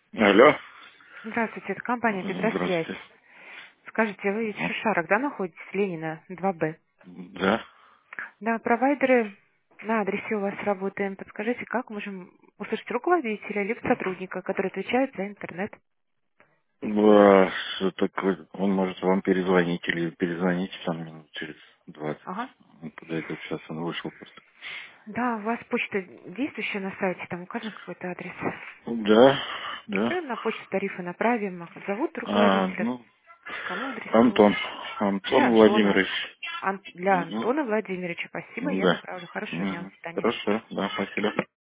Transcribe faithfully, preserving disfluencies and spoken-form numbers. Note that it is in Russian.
Алло. Здравствуйте, это компания «Петросвязь». Здравствуйте. Скажите, вы ведь в Ну, Шишарах, да, находитесь? Ленина, два Б. да. Да, провайдеры на адресе у вас работаем. Подскажите, как можем услышать руководителя либо сотрудника, который отвечает за интернет? А, что такое? Он может вам перезвонить или перезвонить там минут через двадцать. Ага. Он подойдет, сейчас он вышел просто. Да, у вас почта действующая на сайте, там указан какой-то адрес. Да, да. Да, на почту тарифы направим. А зовут А, руководителя, ну, кому адресовать? Антон. Для Антон Антона. Владимирович. Ан- для Угу. Антона Владимировича. Спасибо, я Да. направлю. Хорошего дня, до Мгм. свидания. Хорошо, да, спасибо.